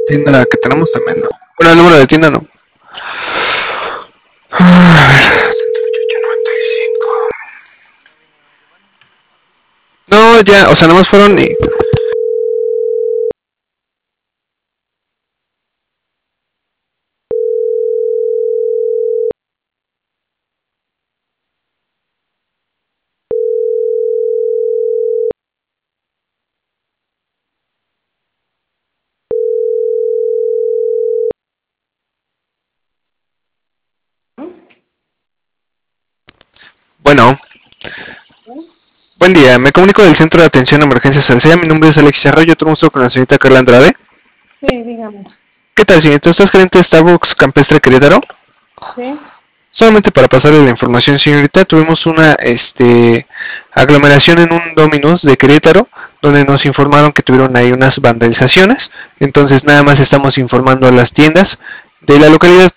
Tienda que tenemos también no. Bueno, el número de tienda no. A ver, 198.95. No, ya, o sea, nomás fueron y... Bueno, buen día, me comunico del Centro de Atención a Emergencias Alcea, mi nombre es Alexis Arroyo, tengo gusto con la señorita Carla Andrade. Sí, dígame. ¿Qué tal, señorita? ¿Estás gerente de Starbucks Campestre Querétaro? Sí. Solamente para pasarle la información, señorita, tuvimos una aglomeración en un Domino's de Querétaro, donde nos informaron que tuvieron ahí unas vandalizaciones. Entonces, nada más estamos informando a las tiendas de la localidad